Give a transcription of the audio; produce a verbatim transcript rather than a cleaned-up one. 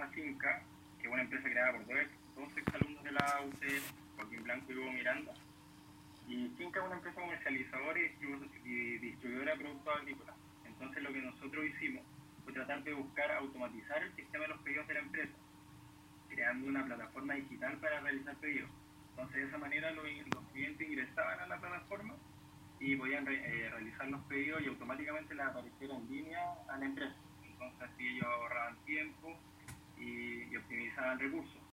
empresa Finca, que es una empresa creada por dos, dos exalumnos de la U C L, Joaquín Blanco y Hugo Miranda. Y Finca es una empresa comercializadora y, distribu y distribuidora de productos agrícolas. Entonces lo que nosotros hicimos fue tratar de buscar automatizar el sistema de los pedidos de la empresa, creando una plataforma digital para realizar pedidos. Entonces de esa manera los, los clientes ingresaban a la plataforma y podían re, eh, realizar los pedidos y automáticamente les apareciera en línea a la empresa. Entonces así ellos ahorraban tiempo y, y optimizaban recursos.